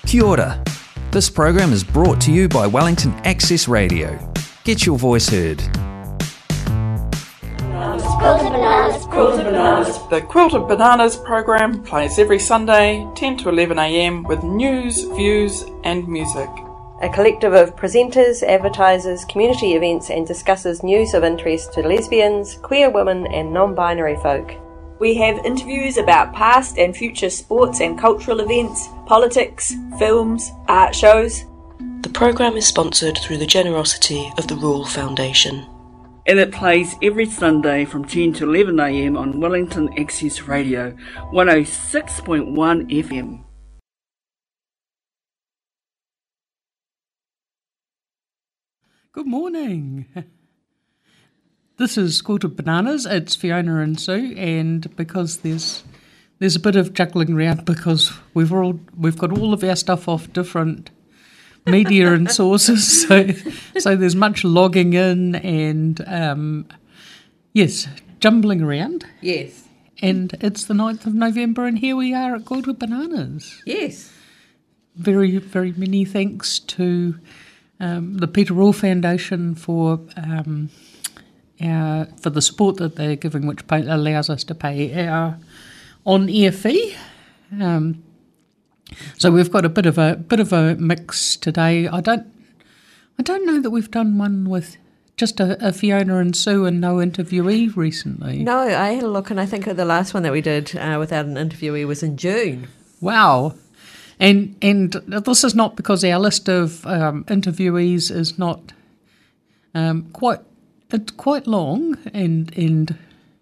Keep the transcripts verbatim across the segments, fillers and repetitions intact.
Kia ora. This program is brought to you by Wellington Access Radio. Get your voice heard. Quilted Bananas. Quilted Bananas. The Quilted Bananas program plays every Sunday, ten to eleven a m with news, views and music. A collective of presenters, advertisers, community events and discusses news of interest to lesbians, queer women and non-binary folk. We have interviews about past and future sports and cultural events, politics, films, art shows. The programme is sponsored through the generosity of the Rule Foundation. And it plays every Sunday from ten to eleven a m on Wellington Access Radio, one oh six point one F M. Good morning. This is Quilted Bananas. It's Fiona and Sue, and because there's there's a bit of juggling around because we've all we've got all of our stuff off different media and sources, so so there's much logging in and um, yes, jumbling around. Yes. And it's the ninth of November, and here we are at Quilted Bananas. Yes. Very very many thanks to um, the Peter Rule Foundation for. Um, Uh, for the support that they're giving, which pay, allows us to pay our on-air fee. Um, so we've got a bit of a bit of a mix today. I don't, I don't know that we've done one with just a, a Fiona and Sue and no interviewee recently. No, I had a look, and I think the last one that we did uh, without an interviewee was in June. Wow, and and this is not because our list of um, interviewees is not um, quite. It's quite long, and and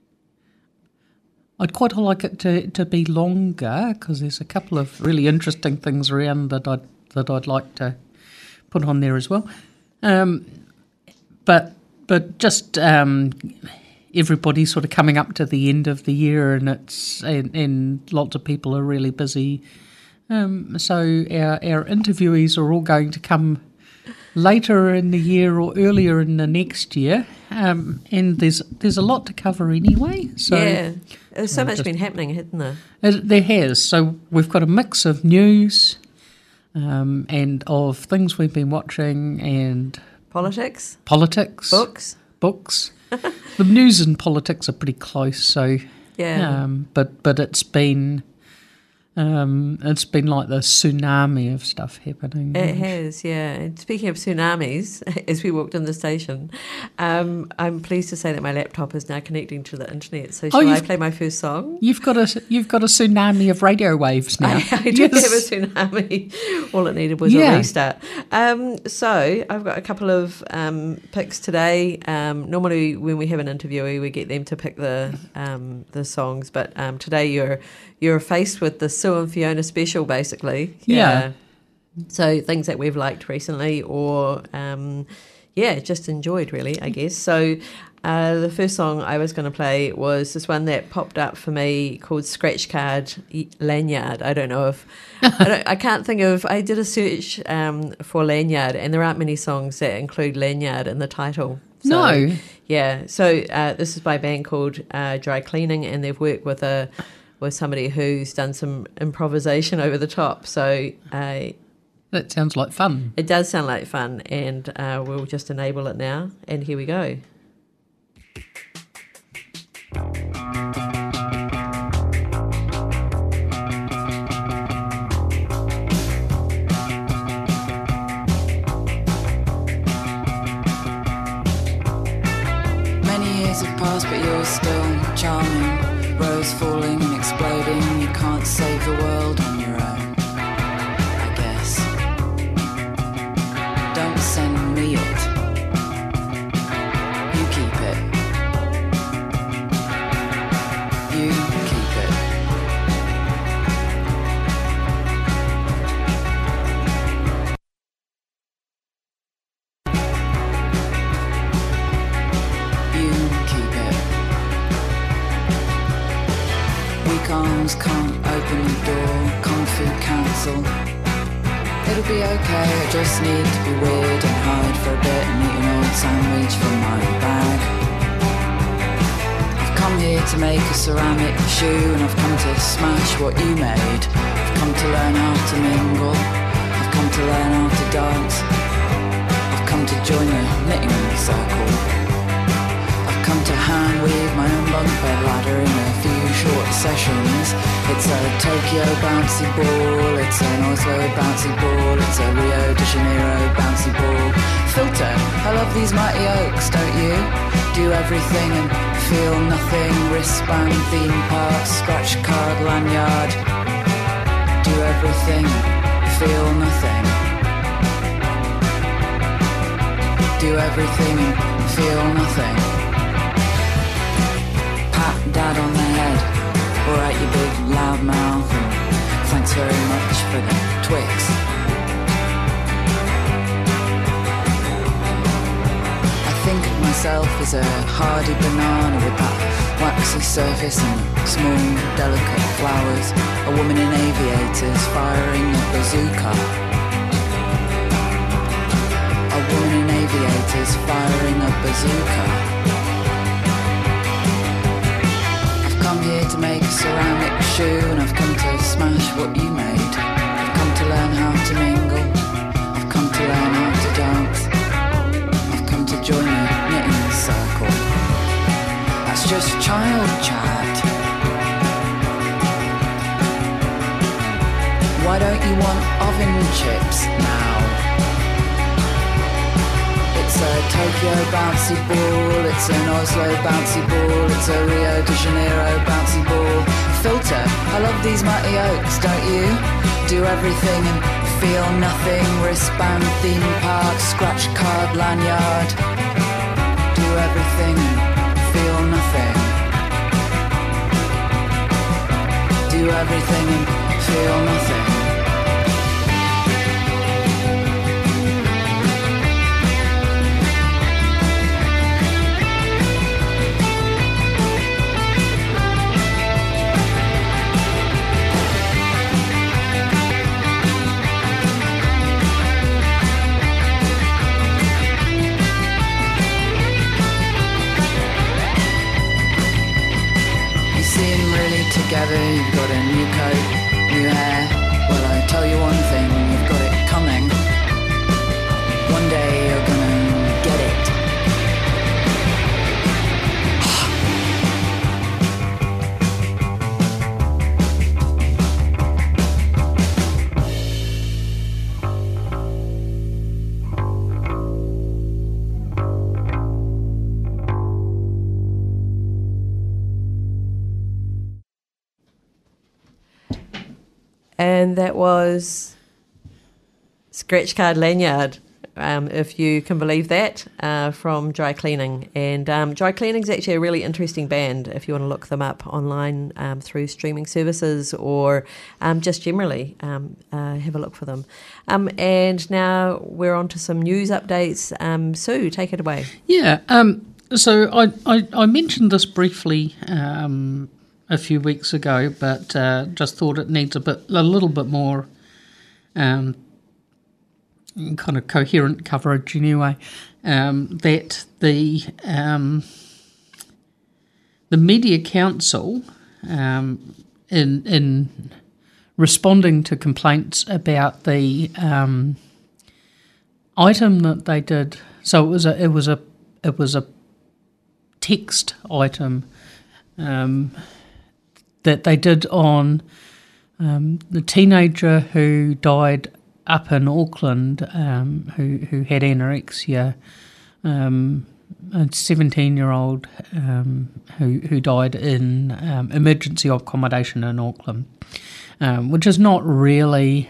I'd quite like it to, to be longer because there's a couple of really interesting things around that I'd that I'd like to put on there as well. Um, but but just um, everybody's sort of coming up to the end of the year, and it's and, and lots of people are really busy. Um, so our our interviewees are all going to come later in the year or earlier in the next year, um, and there's there's a lot to cover anyway. So yeah, there's so um, much just, been happening, hasn't there? It, there has. So we've got a mix of news um, and of things we've been watching and politics, politics, books, books. The news and politics are pretty close. So yeah, um, but but it's been. Um, it's been like the tsunami of stuff happening. It has, yeah. And speaking of tsunamis, as we walked in the station, um, I'm pleased to say that my laptop is now connecting to the internet. So shall oh, I play my first song? You've got a you've got a tsunami of radio waves now. I, I did yes. have a tsunami. All it needed was yeah. a restart. Um, so I've got a couple of um, picks today. Um, normally, when we have an interviewee, we get them to pick the um, the songs. But um, today, you're you're faced with the Sue and Fiona special, basically. Yeah. Uh, so things that we've liked recently or, um, yeah, just enjoyed, really, I guess. So uh, the first song I was going to play was this one that popped up for me called Scratch Card Lanyard. I don't know if... I, don't, I can't think of... I did a search um, for Lanyard, and there aren't many songs that include Lanyard in the title. So, no. Yeah. So uh, this is by a band called uh, Dry Cleaning, and they've worked with a... with somebody who's done some improvisation over the top. So uh, that sounds like fun. It does sound like fun, and uh, we'll just enable it now. And here we go. Many years have passed, but you're still charming. Rose falling and exploding. You can't save the world on your own, I guess. Don't send me it. You keep it. You keep it. You keep it. Weak arms can't open the door. Kung Fu Council. It'll be okay, I just need to be weird and hide for a bit and eat an old sandwich from my bag. I've come here to make a ceramic shoe, and I've come to smash what you made. I've come to learn how to mingle I've come to learn how to dance. I've come to join the knitting circle. I've come to hand weave my own bunk bed ladder in a few short sessions. It's a Tokyo bouncy ball, it's an Oslo bouncy ball, it's a Rio de Janeiro bouncy ball. Filter, I love these mighty oaks, don't you? Do everything and feel nothing. Wristband, theme park, scratch card, lanyard. Do everything, feel nothing. Do everything and feel nothing. Pat dad on the head, alright you big loud mouth, and thanks very much for the Twix. I think of myself as a hardy banana with that waxy surface and small delicate flowers. A woman in aviators firing a bazooka. A woman in aviators firing a bazooka. I've come here to make a ceramic shoe, and I've come to smash what you made. I've come to learn how to mingle. I've come to learn how to dance. I've come to join a knitting circle. That's just child chat. Why don't you want oven chips now? It's a Tokyo bouncy ball, it's an Oslo bouncy ball, it's a Rio de Janeiro bouncy ball. Filter, I love these mighty oaks, don't you? Do everything and feel nothing. Wristband, theme park, scratch card, lanyard. Do everything and feel nothing. Do everything and feel nothing. Together, you've got a new coat, new hair. Well, I tell you one thing, you've got it coming. One day you're gonna get it. And that was Scratch Card Lanyard, um, if you can believe that, uh, from Dry Cleaning. And um, Dry Cleaning is actually a really interesting band if you want to look them up online um, through streaming services or um, just generally um, uh, have a look for them. Um, and now we're on to some news updates. Um, Sue, take it away. Yeah, um, so I, I, I mentioned this briefly um a few weeks ago, but uh, just thought it needs a bit, a little bit more um, kind of coherent coverage anyway. Um, that the um, the Media Council, um, in in responding to complaints about the um, item that they did, so it was a it was a it was a text item. Um, that they did on um, the teenager who died up in Auckland, um, who who had anorexia, um, a seventeen-year-old um, who who died in um, emergency accommodation in Auckland, um, which is not really.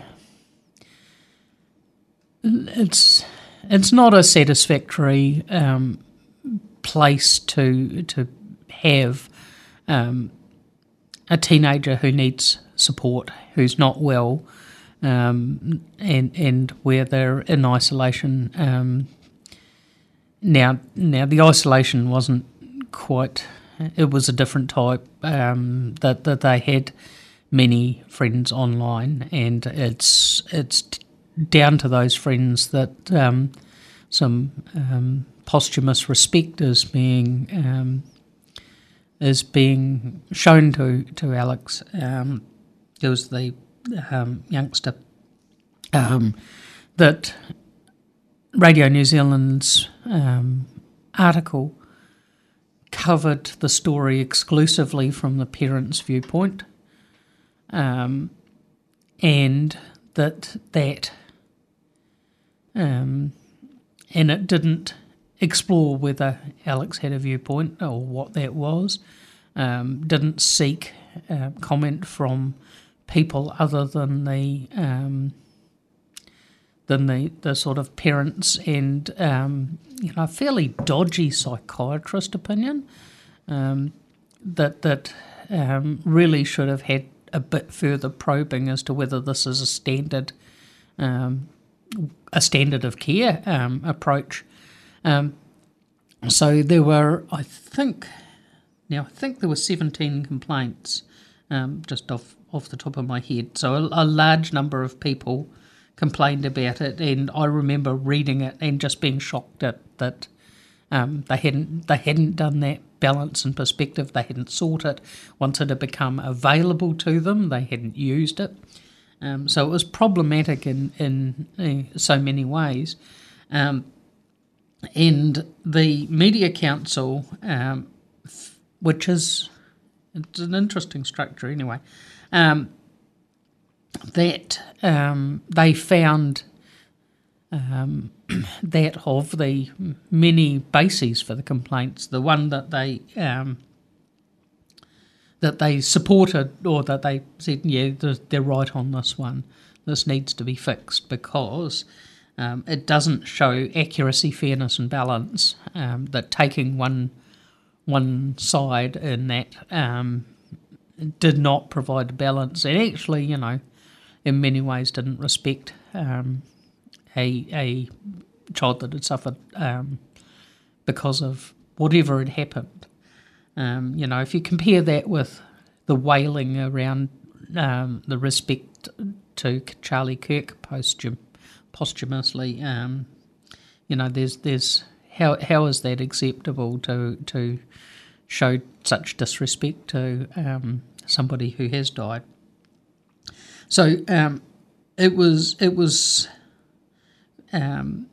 It's it's not a satisfactory um, place to to have. Um, a teenager who needs support, who's not well, um, and and where they're in isolation. Um, now, now the isolation wasn't quite. It was a different type. Um, that that they had many friends online, and it's it's down to those friends that um, some um, posthumous respect is being. Um, is being shown to, to Alex. Um, it was the um, youngster um, that Radio New Zealand's um, article covered the story exclusively from the parents' viewpoint, um, and that that um, and it didn't explore whether Alex had a viewpoint or what that was. Um, didn't seek uh, comment from people other than the um, than the, the sort of parents and um, you know, fairly dodgy psychiatrist opinion um, that that um, really should have had a bit further probing as to whether this is a standard um, a standard of care um, approach. Um, so there were, I think, now I think there were seventeen complaints, um, just off off the top of my head. So a, a large number of people complained about it, and I remember reading it and just being shocked at that um, they hadn't they hadn't done that balance and perspective. They hadn't sought it. Once it had become available to them, they hadn't used it. Um, so it was problematic in in uh, so many ways. Um, and the Media Council, um, f- which is it's an interesting structure anyway, um, that um, they found um, that of the many bases for the complaints, the one that they um, that they supported, or that they said, yeah, they're right on this one, this needs to be fixed because um, it doesn't show accuracy, fairness and balance, um, that taking one one side in that um, did not provide balance, and actually, you know, in many ways didn't respect um, a a child that had suffered um, because of whatever had happened. Um, you know, if you compare that with the wailing around um, the respect to Charlie Kirk posthum, posthumously, um, you know, there's there's how how is that acceptable to to show such disrespect to um, somebody who has died? So um, it was it was um,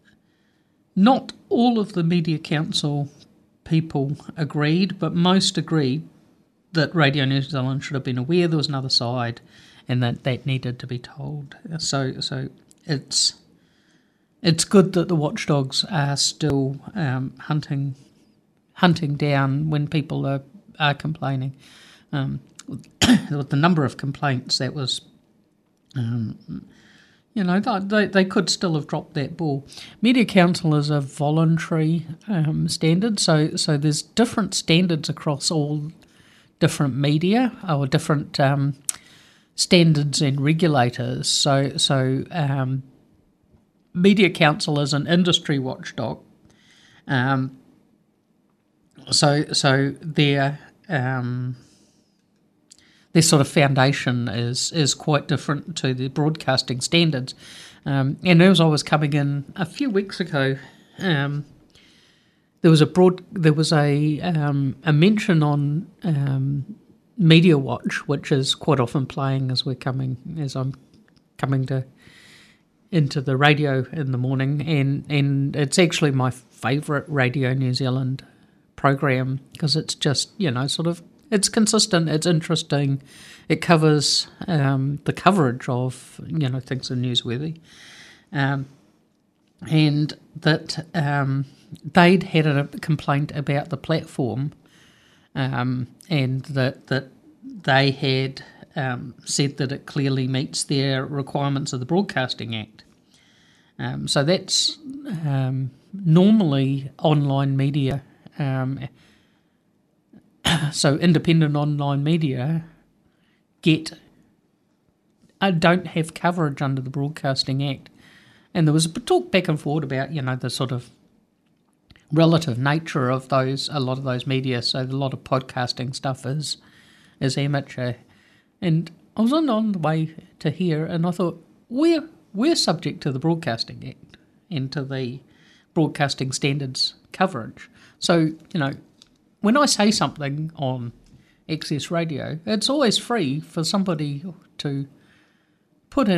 not all of the Media Council people agreed, but most agreed that Radio New Zealand should have been aware there was another side, and that that needed to be told. So so it's it's good that the watchdogs are still um, hunting hunting down when people are are complaining. Um, with the number of complaints, that was, um, you know, they they could still have dropped that ball. Media Council is a voluntary um, standard, so so there's different standards across all different media, or different um, standards and regulators. So so um, Media Council is an industry watchdog. Um, so so their um, their sort of foundation is is quite different to the broadcasting standards. Um, and as I was coming in a few weeks ago, um, there was a broad there was a um, a mention on um, Media Watch, which is quite often playing as we're coming as I'm coming to into the radio in the morning, and and it's actually my favourite Radio New Zealand program because it's just, you know, sort of, it's consistent, it's interesting, it covers um, the coverage of, you know, things that are newsworthy, um, and that um, they'd had a complaint about the platform, um, and that that they had um, said that it clearly meets their requirements of the Broadcasting Act. Um, so that's um, normally online media. Um, so independent online media get uh, don't have coverage under the Broadcasting Act, and there was a talk back and forward about, you know, the sort of relative nature of those a lot of those media. So a lot of podcasting stuff is is amateur, and I was on on the way to here, and I thought we're we're subject to the Broadcasting Act and to the broadcasting standards coverage. So, you know, when I say something on Access Radio, it's always free for somebody to put in,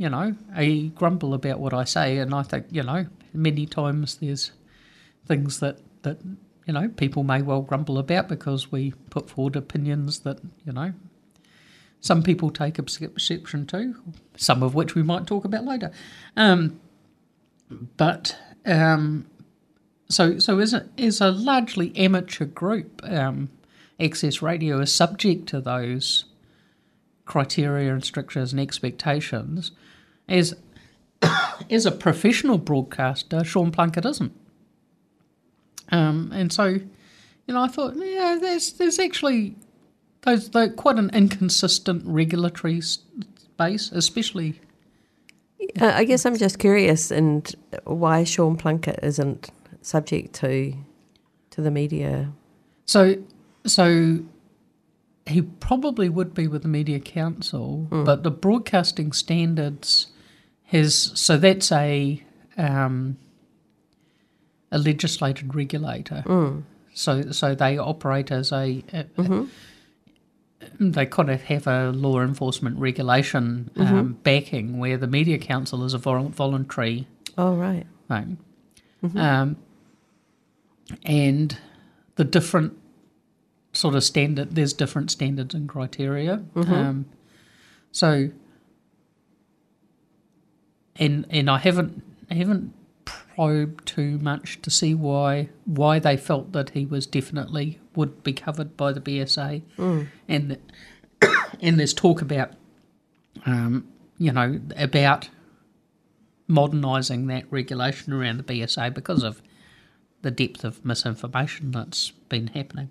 you know, I grumble about what I say, and I think, you know, many times there's things that, that you know, people may well grumble about because we put forward opinions that, you know, some people take exception to, some of which we might talk about later. Um, but um, so so as a, as a largely amateur group, um, Access Radio is subject to those criteria and strictures and expectations. As as a professional broadcaster, Sean Plunkett isn't. Um, and so, you know, I thought, yeah, there's there's actually those they're quite an inconsistent regulatory space, especially. Uh, I guess I'm just curious, and why Sean Plunkett isn't subject to to the media. So, so he probably would be with the Media Council, mm. but the Broadcasting Standards has so that's a um, a legislated regulator. Mm. So, so they operate as a. a mm-hmm. They kind of have a law enforcement regulation um, mm-hmm. backing, where the Media Council is a vol- voluntary. Oh right. Thing. Mm-hmm. Um, and the different sort of standard, there's different standards and criteria. Mm-hmm. Um, so, and and I haven't I haven't probed too much to see why why they felt that he was definitely would be covered by the B S A, mm. and and there's talk about um, you know about modernising that regulation around the B S A because of the depth of misinformation that's been happening.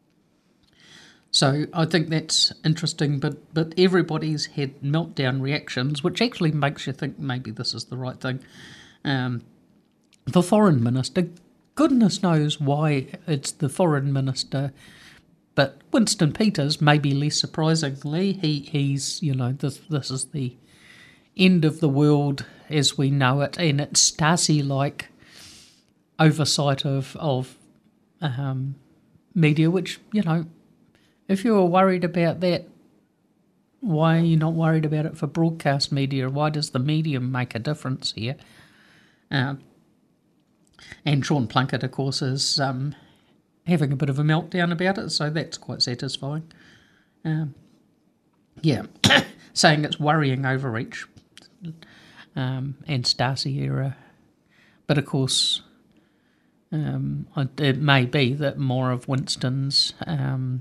So I think that's interesting, but, but everybody's had meltdown reactions, which actually makes you think maybe this is the right thing. Um, the foreign minister, goodness knows why it's the foreign minister, but Winston Peters, maybe less surprisingly, he, he's, you know, this this is the end of the world as we know it, and it's Stasi-like oversight of, of um, media, which, you know, if you were worried about that, why are you not worried about it for broadcast media? Why does the medium make a difference here? Um, and Sean Plunkett, of course, is um, having a bit of a meltdown about it, so that's quite satisfying. Um, yeah, saying it's worrying overreach um, and Stasi era. But, of course, um, it may be that more of Winston's... Um,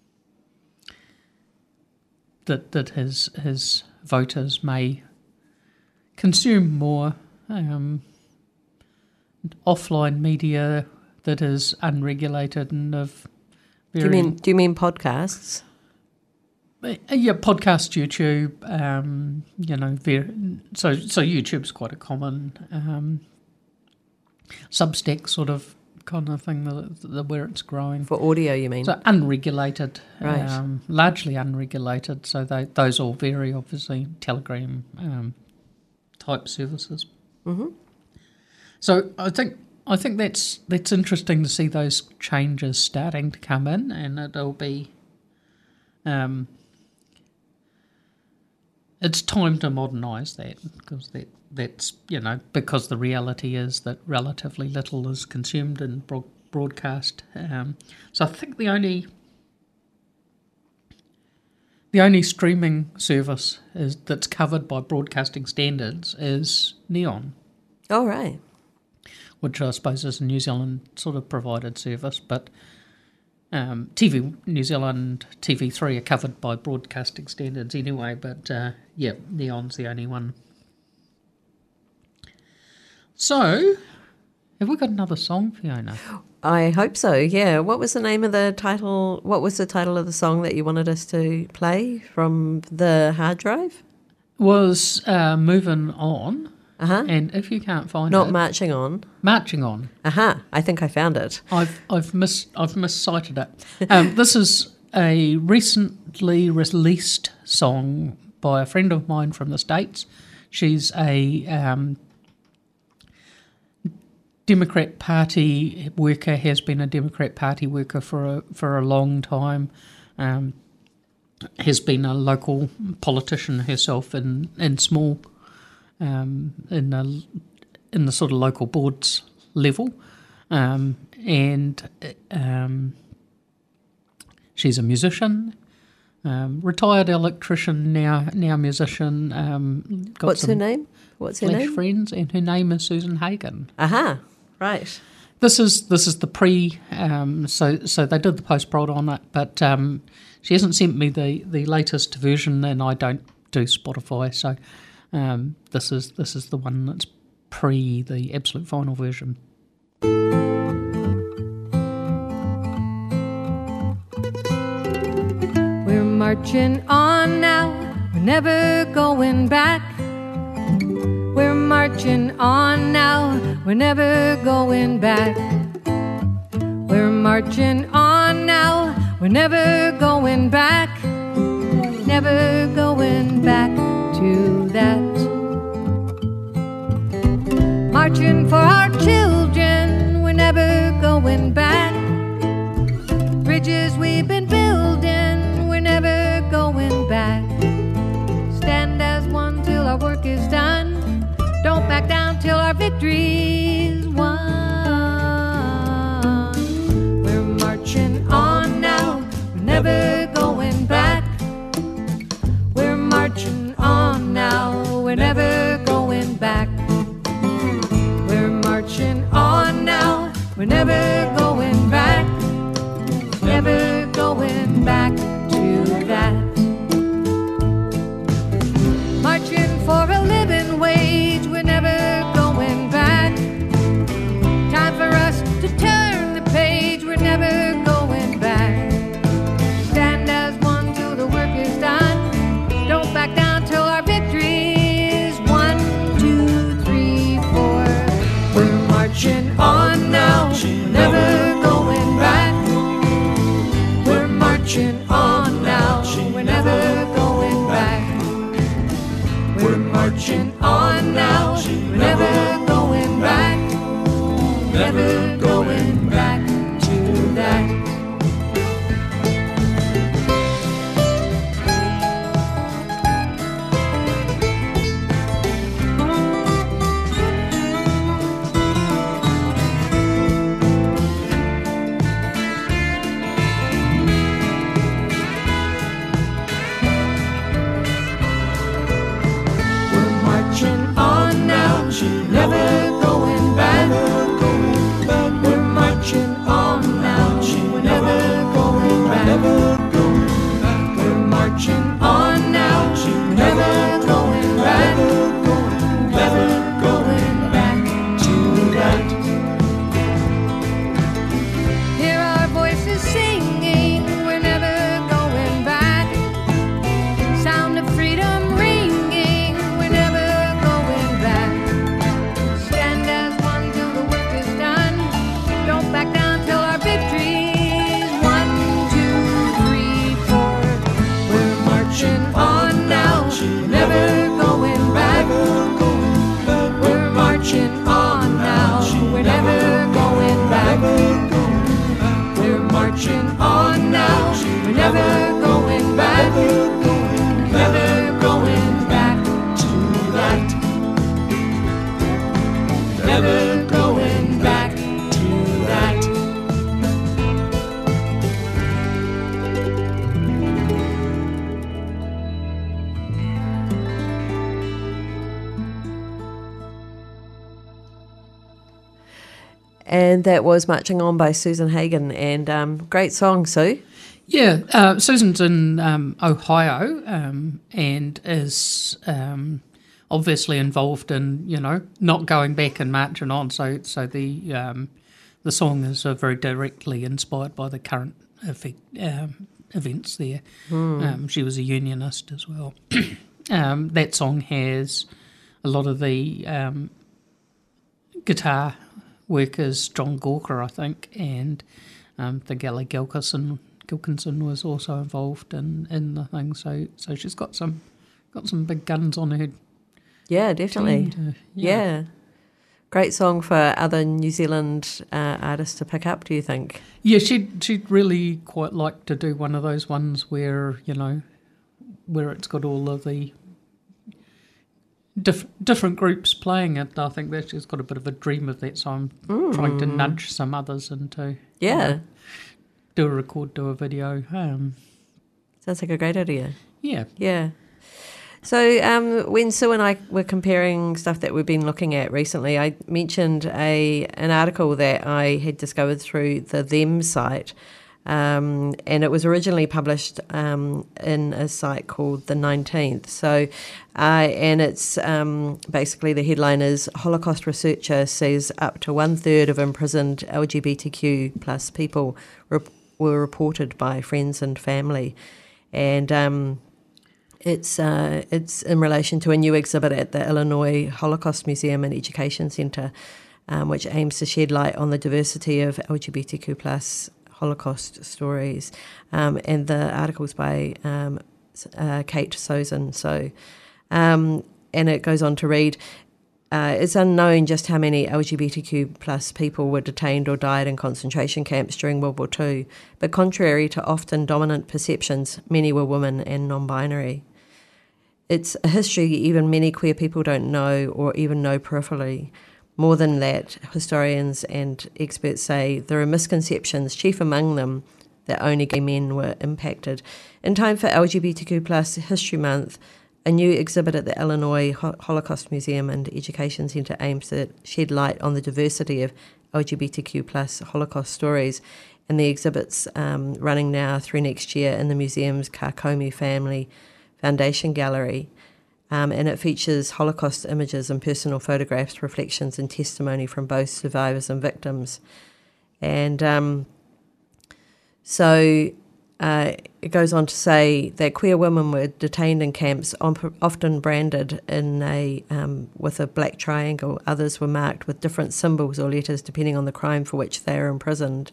that that his his voters may consume more um, offline media that is unregulated and of very... Do you mean do you mean podcasts? Yeah, podcast, YouTube. Um, you know, very, so so YouTube's quite a common um, Substack sort of kind of thing that, that where it's growing for audio. You mean so unregulated, right? Um, largely unregulated. So they, those all vary, obviously. Telegram um, type services. Mm-hmm. So I think I think that's that's interesting to see those changes starting to come in, and it'll be. Um, it's time to modernise that because that. That's, you know, because the reality is that relatively little is consumed in broad, broadcast. Um, so I think the only the only streaming service is that's covered by broadcasting standards is Neon. Oh, right. Which I suppose is a New Zealand sort of provided service, but um, T V New Zealand, T V three are covered by broadcasting standards anyway. But uh, yeah, Neon's the only one. So, have we got another song, Fiona? I hope so, yeah. What was the name of the title? What was the title of the song that you wanted us to play from the hard drive? Was uh, Moving On. Uh-huh. And if you can't find Not it... Not Marching On. Marching On. Aha, uh-huh. I think I found it. I've I've mis I've miscited it. Um, this is a recently released song by a friend of mine from the States. She's a... Um, Democrat Party worker, has been a Democrat Party worker for a, for a long time, um, has been a local politician herself in, in small um, in the in the sort of local boards level, um, and um, she's a musician, um, retired electrician, now now musician. Um, got What's her name? What's her Flash name? friends, and her name is Susan Hagen. Aha, right. This is this is the pre, um, so so they did the post prod on it, but um, she hasn't sent me the, the latest version, and I don't do Spotify, so um, this is this is the one that's pre the absolute final version. We're marching on now, we're never going back. We're marching on now, we're never going back. We're marching on now, we're never going back. Never going back to that. Marching for our children, we're never going back. Bridges we've been building, we're never going back. Stand as one till our work is done. Don't back down till our victory's won. We're marching on now, we're never going back. We're marching on now, we're never going back. We're marching on now, we're never going back. Never going back to that. Marching for a living wage, we're never going back. Time for us to turn the page, we're never going back. Stand as one till the work is done. Don't back down till our victory is one, two, three, four. We're marching on now, we're never going back. We're marching on now, we're never going back. We're marching on now, we're never going back. Never going back to that. Never going back. We're marching on now. We're never going back. We're marching on now. We're never going back. Never going back to that. Hear our voices singing. We're never going back. Sound of freedom ringing. We're never going back. Back down till our victory's one, two, three, four. We're marching on now, we're never going back. We're marching on now, we're never going back. We're marching on now, we're never going back. Never going back to that. Never going back. And that was Marching On by Susan Hagen, and um, great song, Sue. Yeah, uh, Susan's in um, Ohio um, and is um, obviously involved in, you know, not going back and marching on. So, so the um, the song is uh, very directly inspired by the current effect, um, events there. Mm. Um, she was a unionist as well. um, that song has a lot of the um, guitar workers, John Gawker, I think, and um, the Gally Gilkinson Gilkinson was also involved in, in the thing. So so she's got some got some big guns on her. Yeah, definitely. To, yeah. yeah, great song for other New Zealand uh, artists to pick up. Do you think? Yeah, she'd she'd really quite like to do one of those ones where, you know, where it's got all of the diff- different groups playing it. I think that she's got a bit of a dream of that, so I'm mm. trying to nudge some others into yeah, you know, do a record, do a video. Um, Sounds like a great idea. Yeah, yeah. So um, when Sue and I were comparing stuff that we've been looking at recently, I mentioned a an article that I had discovered through the Them site, um, and it was originally published um, in a site called The nineteenth. So, uh, and it's um, basically the headline is Holocaust researcher says up to one third of imprisoned L G B T Q plus people rep- were reported by friends and family, and um, It's uh, it's in relation to a new exhibit at the Illinois Holocaust Museum and Education Centre, um, which aims to shed light on the diversity of L G B T Q plus Holocaust stories. Um, and the article's by um, uh, Kate Sozin. So, um, and it goes on to read, uh, it's unknown just how many L G B T Q plus people were detained or died in concentration camps during World War Two, but contrary to often dominant perceptions, many were women and non-binary. It's a history even many queer people don't know or even know peripherally. More than that, historians and experts say there are misconceptions, chief among them, that only gay men were impacted. In time for L G B T Q plus History Month, a new exhibit at the Illinois Holocaust Museum and Education Centre aims to shed light on the diversity of L G B T Q plus Holocaust stories, and the exhibit's um, running now through next year in the museum's Karkomi Family Foundation Gallery, um, and it features Holocaust images and personal photographs, reflections and testimony from both survivors and victims. And um, so uh, it goes on to say that queer women were detained in camps, often branded in a um, with a black triangle. Others were marked with different symbols or letters depending on the crime for which they are imprisoned.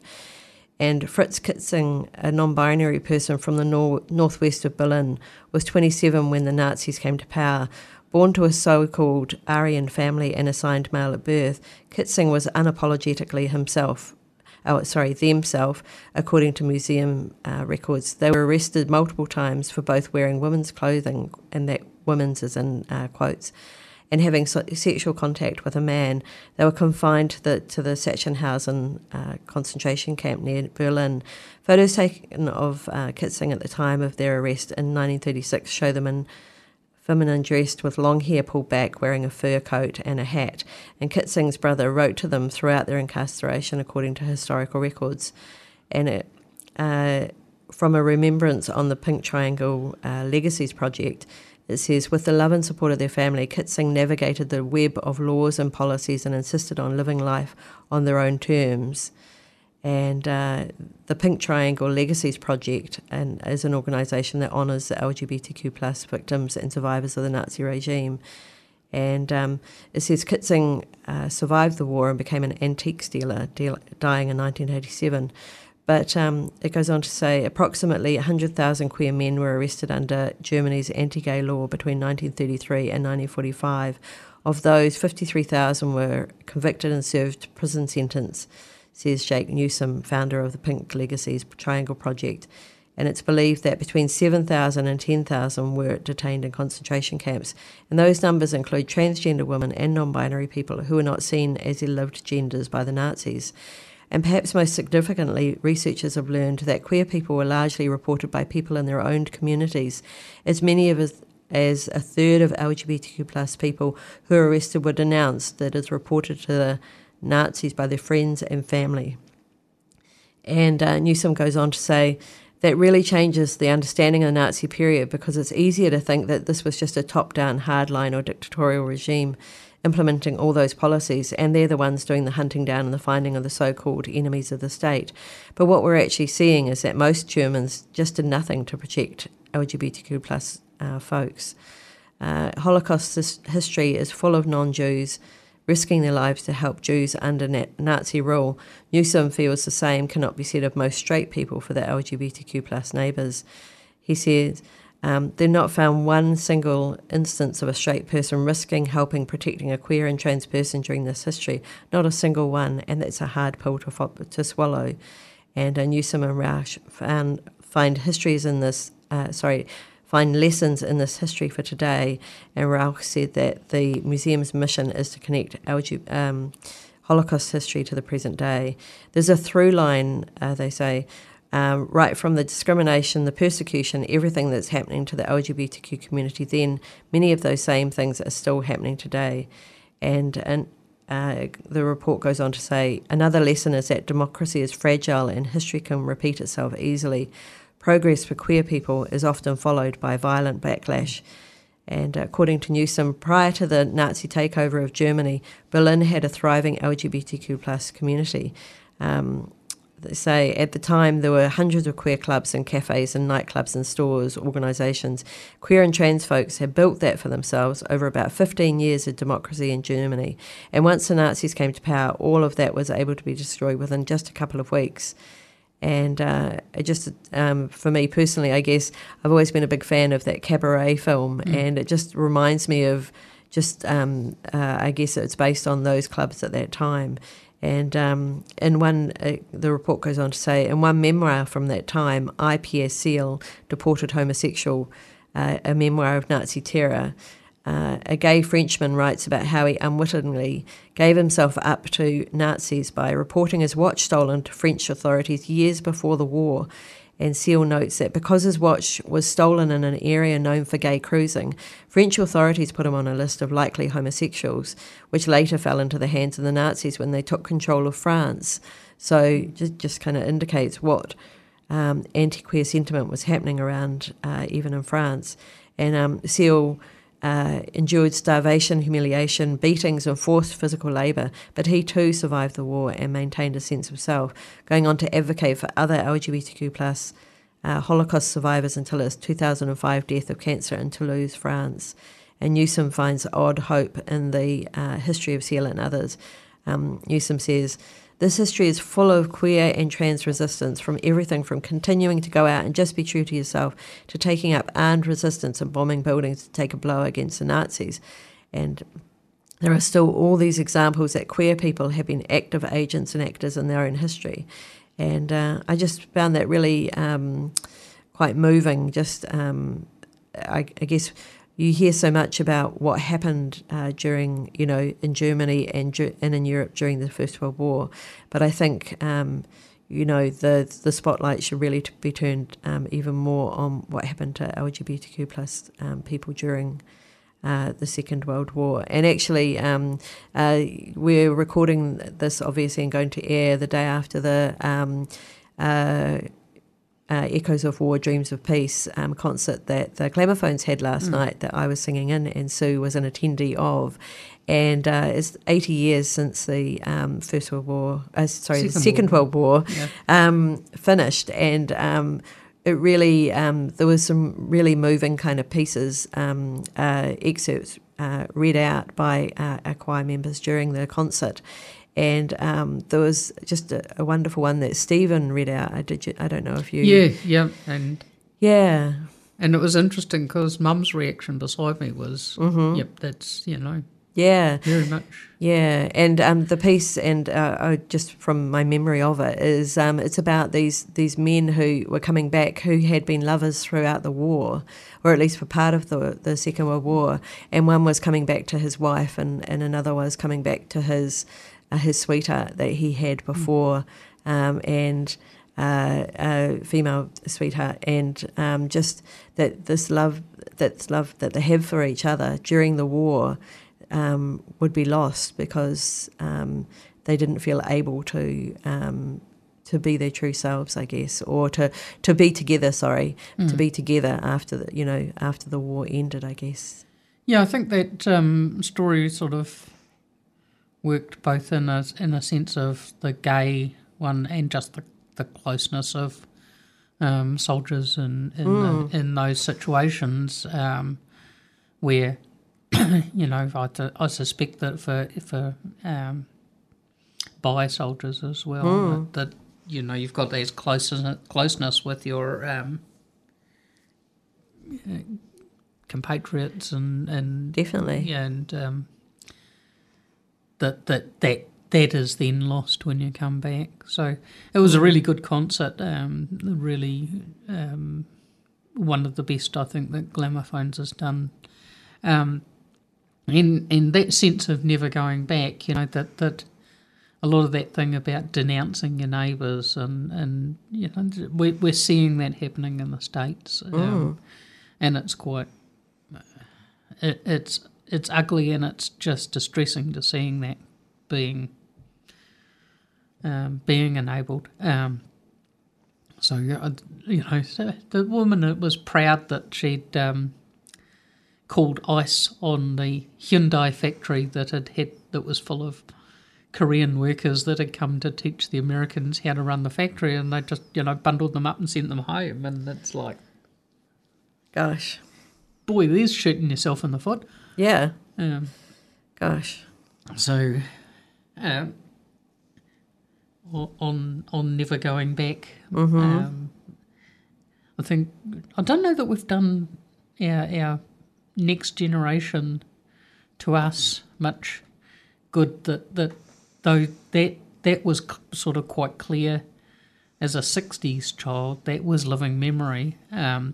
And Fritz Kitzing, a non-binary person from the nor- northwest of Berlin, was twenty-seven when the Nazis came to power. Born to a so-called Aryan family and assigned male at birth, Kitzing was unapologetically himself, oh, sorry, themself, according to museum uh, records. They were arrested multiple times for both wearing women's clothing, and that women's is in uh, quotes, and having so- sexual contact with a man. They were confined to the, to the Sachsenhausen uh, concentration camp near Berlin. Photos taken of uh, Kitzing at the time of their arrest in nineteen thirty-six show them in feminine dressed with long hair pulled back, wearing a fur coat and a hat. And Kitzing's brother wrote to them throughout their incarceration, according to historical records. And it, uh, from a remembrance on the Pink Triangle uh, Legacies Project, it says, with the love and support of their family, Kitzing navigated the web of laws and policies and insisted on living life on their own terms. And uh, the Pink Triangle Legacies Project and is an organisation that honours the L G B T Q plus victims and survivors of the Nazi regime. And um, it says Kitzing uh, survived the war and became an antiques dealer, deal- dying in nineteen eighty-seven. But um, it goes on to say approximately one hundred thousand queer men were arrested under Germany's anti-gay law between nineteen thirty-three and nineteen forty-five. Of those, fifty-three thousand were convicted and served prison sentence, says Jake Newsom, founder of the Pink Legacies Triangle Project. And it's believed that between seven thousand and ten thousand were detained in concentration camps. And those numbers include transgender women and non-binary people who were not seen as their lived genders by the Nazis. And perhaps most significantly, researchers have learned that queer people were largely reported by people in their own communities. As many of us, as a third of L G B T Q plus people who were arrested were denounced, that is reported to the Nazis by their friends and family. And uh, Newsom goes on to say that really changes the understanding of the Nazi period, because it's easier to think that this was just a top-down hardline or dictatorial regime implementing all those policies, and they're the ones doing the hunting down and the finding of the so-called enemies of the state. But what we're actually seeing is that most Germans just did nothing to protect L G B T Q plus uh, folks. Uh, Holocaust his- history is full of non-Jews risking their lives to help Jews under Nazi rule. Newsom feels the same cannot be said of most straight people for their L G B T Q plus neighbours. He says, Um, they've not found one single instance of a straight person risking, helping, protecting a queer and trans person during this history. Not a single one, and that's a hard pill to, to swallow. And uh, Newsom and Rausch found, find histories in this, uh, sorry, find lessons in this history for today. And Rauch said that the museum's mission is to connect L G, um, Holocaust history to the present day. There's a through line, uh, they say, um, right from the discrimination, the persecution, everything that's happening to the L G B T Q community then, many of those same things are still happening today. And, and uh, the report goes on to say, another lesson is that democracy is fragile and history can repeat itself easily. Progress for queer people is often followed by violent backlash. And according to Newsom, prior to the Nazi takeover of Germany, Berlin had a thriving L G B T Q plus community. Um, they say at the time there were hundreds of queer clubs and cafes and nightclubs and stores, organisations. Queer and trans folks had built that for themselves over about fifteen years of democracy in Germany. And once the Nazis came to power, all of that was able to be destroyed within just a couple of weeks. And uh, it just, um, for me personally, I guess, I've always been a big fan of that Cabaret film, mm. and it just reminds me of just, um, uh, I guess it's based on those clubs at that time. And um, in one, uh, the report goes on to say, in one memoir from that time, I. Pierre Seal, Deported Homosexual, uh, a memoir of Nazi terror, Uh, a gay Frenchman writes about how he unwittingly gave himself up to Nazis by reporting his watch stolen to French authorities years before the war. And Seal notes that because his watch was stolen in an area known for gay cruising, French authorities put him on a list of likely homosexuals, which later fell into the hands of the Nazis when they took control of France. So just, just kind of indicates what um, anti-queer sentiment was happening around, uh, even in France. And um, Seal Uh, endured starvation, humiliation, beatings and forced physical labour, but he too survived the war and maintained a sense of self, going on to advocate for other L G B T Q plus uh, Holocaust survivors until his two thousand five death of cancer in Toulouse, France. And Newsom finds odd hope in the uh, history of Seal and others. Um, Newsom says, this history is full of queer and trans resistance, from everything from continuing to go out and just be true to yourself to taking up armed resistance and bombing buildings to take a blow against the Nazis. And there are still all these examples that queer people have been active agents and actors in their own history. And uh, I just found that really um, quite moving. Just, um, I, I guess, you hear so much about what happened uh, during, you know, in Germany and, and in Europe during the First World War. But I think, um, you know, the the spotlight should really be turned um, even more on what happened to L G B T Q plus um, people during uh, the Second World War. And actually, um, uh, we're recording this, obviously, and going to air the day after the um, uh, Uh, Echoes of War, Dreams of Peace um, concert that the Glamophones had last mm. night that I was singing in and Sue was an attendee of. And uh, it's eighty years since the um, First World War, uh, sorry, Second the Second War. World War yeah. um, finished. And um, it really, um, there was some really moving kind of pieces, um, uh, excerpts uh, read out by uh, our choir members during the concert. And um, there was just a, a wonderful one that Stephen read out. I did. You, I don't know if you. Yeah, yeah, and yeah, and it was interesting because Mum's reaction beside me was, mm-hmm. "Yep, that's you know, yeah, very much." Yeah, and um, the piece, and uh, I, just from my memory of it, is um, it's about these these men who were coming back who had been lovers throughout the war, or at least for part of the the Second World War, and one was coming back to his wife, and, and another was coming back to his. Uh, his sweetheart that he had before, um, and uh, a female sweetheart, and um, just that this love, that love that they have for each other during the war, um, would be lost because um, they didn't feel able to um, to be their true selves, I guess, or to, to be together. Sorry, mm. to be together after the you know after the war ended, I guess. Yeah, I think that um, story sort of worked both in a in a sense of the gay one and just the, the closeness of um, soldiers in in, mm. the, in those situations um, where you know I, I suspect that for for um, bi soldiers as well mm. that, that you know you've got this closeness closeness with your um, compatriots and and definitely and um, that that that that is then lost when you come back. So it was a really good concert, um, really um, one of the best I think that Glamophones has done. Um, in in that sense of never going back, you know, that that a lot of that thing about denouncing your neighbours, and, and you know, we're, we're seeing that happening in the States, um, Mm. and it's quite, it, it's it's ugly, and it's just distressing to seeing that being um, being enabled. Um, so yeah, you know, so the woman was proud that she'd um, called ice on the Hyundai factory that had had that was full of Korean workers that had come to teach the Americans how to run the factory, and they just, you know, bundled them up and sent them home. And it's like, gosh, boy, there's shooting yourself in the foot. Yeah. Um, gosh. So, um, on on never going back. Mhm. Um, I think I don't know that we've done our our next generation to us much good. That that though that that was sort of quite clear as a sixties child. That was living memory. Um,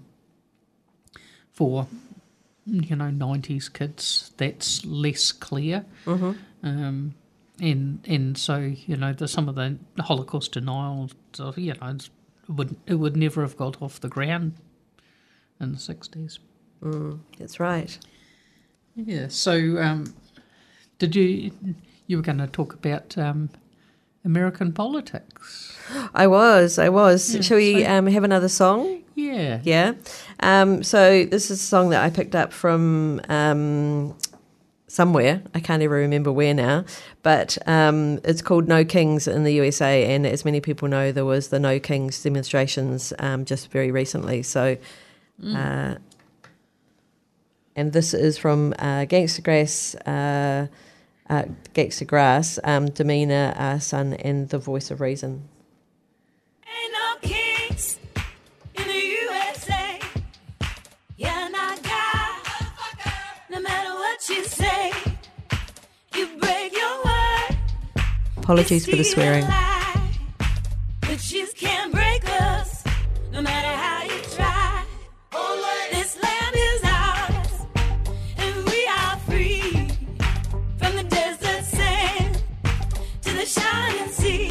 for you know nineties kids, that's less clear. Mhm. Um, and and so you know the some of the Holocaust denial, so, you know, it's, it would it would never have got off the ground in the sixties. Mm, that's right. Yeah. So, um, did you you were going to talk about um, American politics? I was, I was. Yeah, Shall we so- um, have another song? Yeah. Yeah. Um, so this is a song that I picked up from um, somewhere. I can't ever remember where now. But um, it's called No Kings in the U S A. And as many people know, there was the No Kings demonstrations um, just very recently. So, Mm. uh, and this is from uh, Gangsta Grass, uh, uh, Gangsta Grass, um, Demeanor, uh, Son, and The Voice of Reason. Ain't no kings in the U S A. You're not God, no matter what you say. You break your word, Apologies for the swearing. but you can't break us, no matter how you try. This land is ours, and we are free. From the desert sand to the shining sea.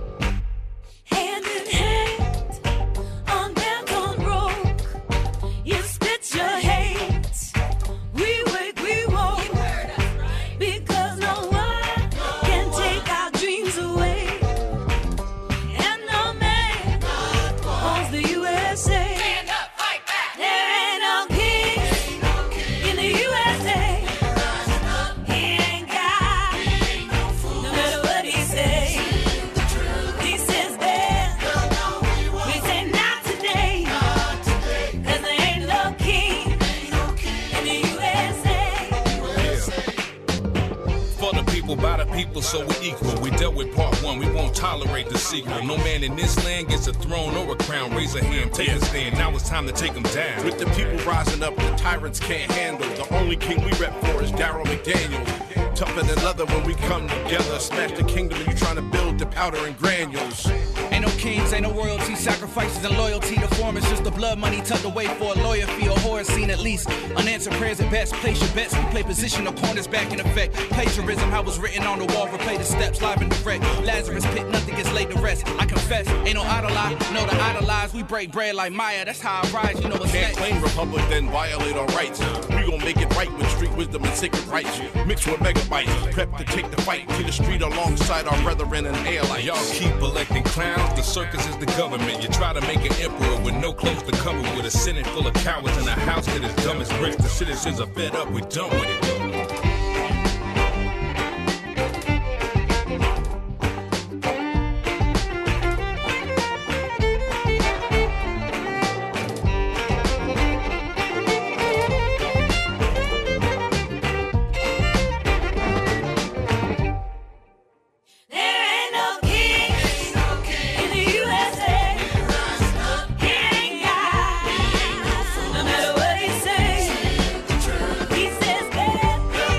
Hand in hand, on bent, on broke. You spit your hate. We wake, we woke. Because no one can take our dreams away. And no man owns the U S A. Stand up, fight back. There ain't no king in the U S A. He ain't God, no matter what he say. He says then, we say not today. 'Cause there ain't no king in the U S A. For the people, by the people, so we're equal. We dealt with part one, we won't tolerate the sequel. No man in this land gets a throne or a crown. Raise a hand, take a stand. Now it's time to take them down. With the people rising up, the tyrants can't handle. The only king we rep for is Daryl McDaniel. Tougher than leather when we come together. Smash the kingdom and you trying to build the powder and granules. Ain't no kings, ain't no royalty, sacrifices and loyalty to form. It's just the blood money tucked away for a lawyer fee or horror scene at least. Unanswered prayers and bets, place your bets. We play position, the corners back in effect. Plagiarism, how was written on the wall, replay the steps, live in direct. Lazarus pit, nothing gets laid to rest. I confess, ain't no idolize, no to idolize. We break bread like Maya, that's how I rise, you know what's Can't next. claim republic, then violate our rights. We gon' make it right with street wisdom and sacred rights. Mixed with megabytes, prep to take the fight to the street alongside our brethren and allies. Y'all keep electing clowns, the circus is the government. You try to make an emperor with no clothes to cover, with a senate full of cowards in a house that is dumb as bricks. The citizens are fed up, we're done with it. There ain't no king in the U S A. He ain't God, no matter what he say. He says that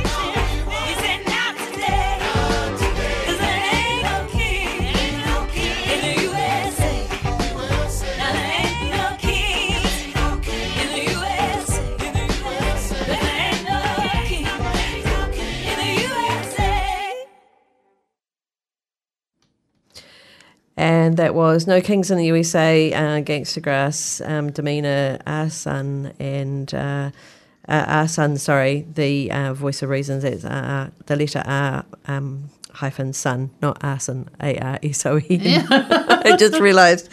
and that was No Kings in the U S A, uh, Gangsta Grass, um, Demeanor, Arson, and uh, uh, Arson, sorry, the uh, Voice of Reasons, it's uh, the letter R um, hyphen Son, not Arson, A R S O N. Yeah. I just realised.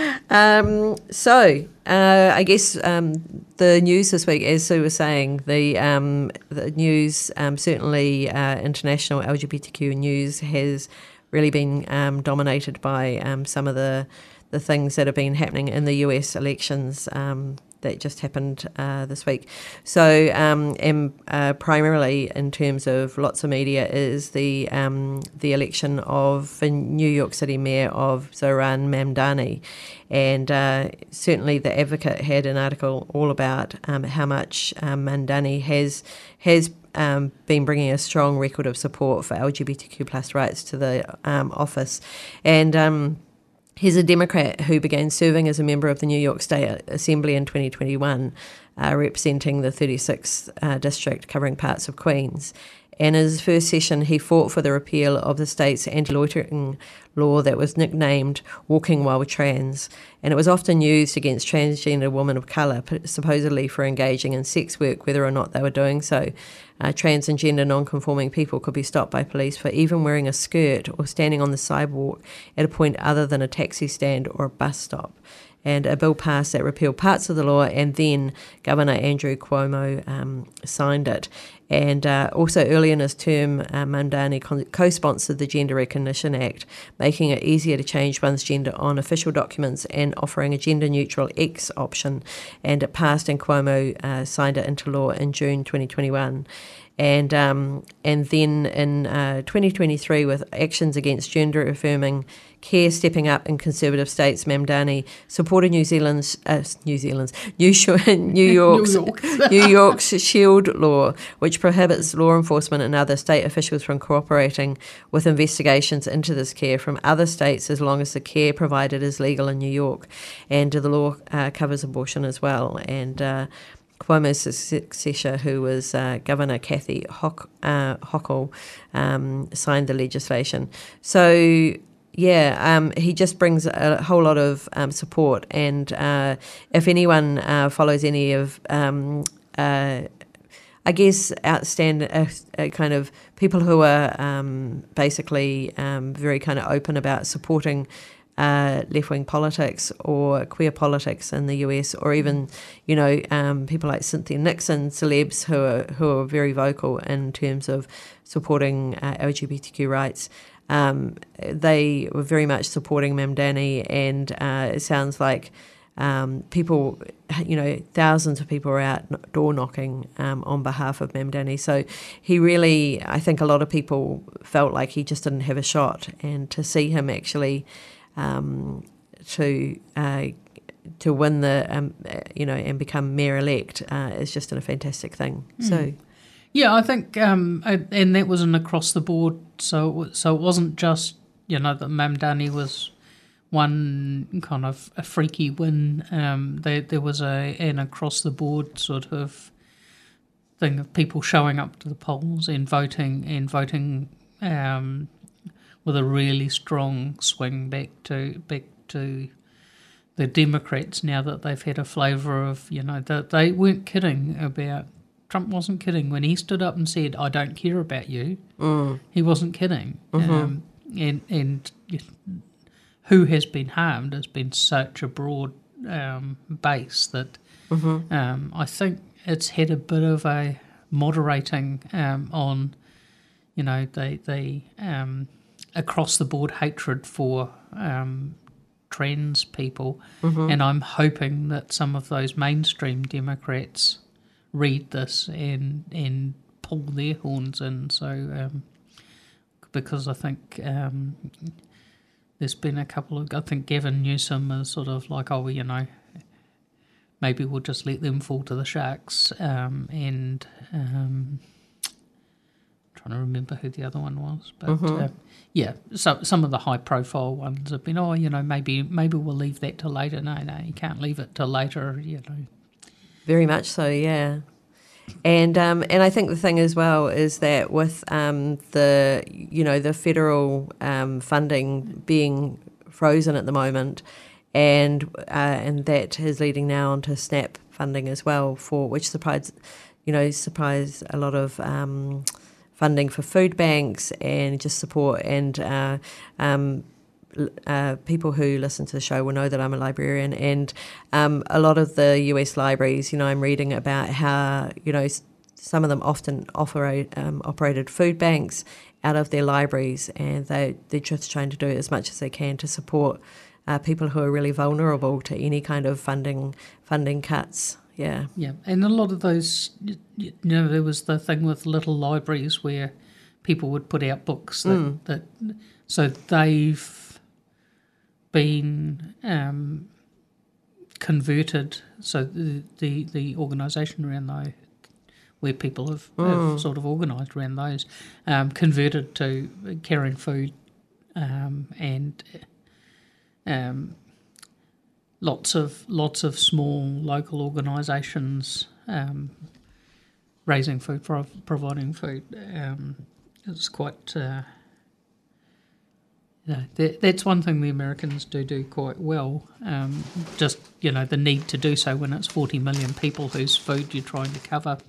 Um, so, uh, I guess um, the news this week, as Sue was saying, the, um, the news, um, certainly uh, international L G B T Q news has really been um, dominated by um, some of the the things that have been happening in the U S elections um, that just happened uh, this week. So, um, and uh, primarily in terms of lots of media is the um, the election of the New York City Mayor of Zohran Mamdani. And uh, certainly the Advocate had an article all about um, how much um, Mamdani has has Um, been bringing a strong record of support for L G B T Q plus rights to the um, office. And um, he's a Democrat who began serving as a member of the New York State Assembly in twenty twenty-one, uh, representing the thirty-sixth uh, district covering parts of Queens. And in his first session, he fought for the repeal of the state's anti-loitering law that was nicknamed Walking While Trans, and it was often used against transgender women of colour, supposedly for engaging in sex work, whether or not they were doing so. Uh, trans and gender non-conforming people could be stopped by police for even wearing a skirt or standing on the sidewalk at a point other than a taxi stand or a bus stop. And a bill passed that repealed parts of the law, and then Governor Andrew Cuomo um, signed it. And uh, also early in his term, uh, Mamdani co-sponsored the Gender Recognition Act, making it easier to change one's gender on official documents and offering a gender-neutral X option. And it passed, and Cuomo uh, signed it into law in June twenty twenty-one. And um, and then in uh, twenty twenty-three, with actions against gender-affirming care stepping up in conservative states, Mamdani supported New Zealand's uh, New Zealand's New, New York's New York. New York's Shield law, which prohibits law enforcement and other state officials from cooperating with investigations into this care from other states as long as the care provided is legal in New York. And the law uh, covers abortion as well. And uh, Cuomo's successor, who was uh, Governor Kathy Hock, uh, Hochul, um, signed the legislation. So, yeah, um, he just brings a whole lot of um, support. And uh, if anyone uh, follows any of, um, uh, I guess, outstanding uh, uh, kind of people who are um, basically um, very kind of open about supporting Uh, left-wing politics or queer politics in the U S, or even, you know, um, people like Cynthia Nixon, celebs who are who are very vocal in terms of supporting uh, L G B T Q rights. Um, they were very much supporting Mamdani, and uh, it sounds like um, people, you know, thousands of people are out door knocking um, on behalf of Mamdani. So he really, I think a lot of people felt like he just didn't have a shot, and to see him actually Um, to uh, to win the um, you know and become mayor-elect uh, is just a fantastic thing. Mm. So, yeah, I think, um, and that was an across the board. So, so it wasn't just, you know, that Mamdani was one kind of a freaky win. Um, there, there was a an across the board sort of thing of people showing up to the polls and voting and voting. Um, with a really strong swing back to back to the Democrats now that they've had a flavour of, you know, that they weren't kidding about, Trump wasn't kidding when he stood up and said, I don't care about you. Mm. He wasn't kidding. Mm-hmm. Um, and, and who has been harmed has been such a broad um, base that mm-hmm. um, I think it's had a bit of a moderating um, on, you know, they, they um, across-the-board hatred for um, trans people, mm-hmm. and I'm hoping that some of those mainstream Democrats read this and and pull their horns in. So, um, because I think um, there's been a couple of, I think Gavin Newsom is sort of like, oh, you know, maybe we'll just let them fall to the sharks, um, and um, trying to remember who the other one was, but mm-hmm. uh, yeah, so some of the high-profile ones have been, oh, you know, maybe maybe we'll leave that till later. No, no, you can't leave it till later, you know. Very much so, yeah. And um, and I think the thing as well is that with um, the, you know, the federal um, funding being frozen at the moment, and uh, and that is leading now onto SNAP funding as well, for which supplies, you know, supplies a lot of um, funding for food banks and just support. And uh, um, uh, people who listen to the show will know that I'm a librarian, and um, a lot of the U S libraries, you know, I'm reading about how, you know, some of them often operate um, operated food banks out of their libraries, and they they're just trying to do as much as they can to support Uh, people who are really vulnerable to any kind of funding funding cuts. Yeah. Yeah, and a lot of those, you know, there was the thing with little libraries where people would put out books that, Mm. that so they've been um, converted. So the the, the organisation around those, where people have, Mm. have sort of organised around those, um, converted to carrying food um, and. Um, lots of lots of small local organisations um, raising food, pro- providing food. Um, it's quite. Uh, you know, that, that's one thing the Americans do do quite well. Um, just you know the need to do so when it's forty million people whose food you're trying to cover.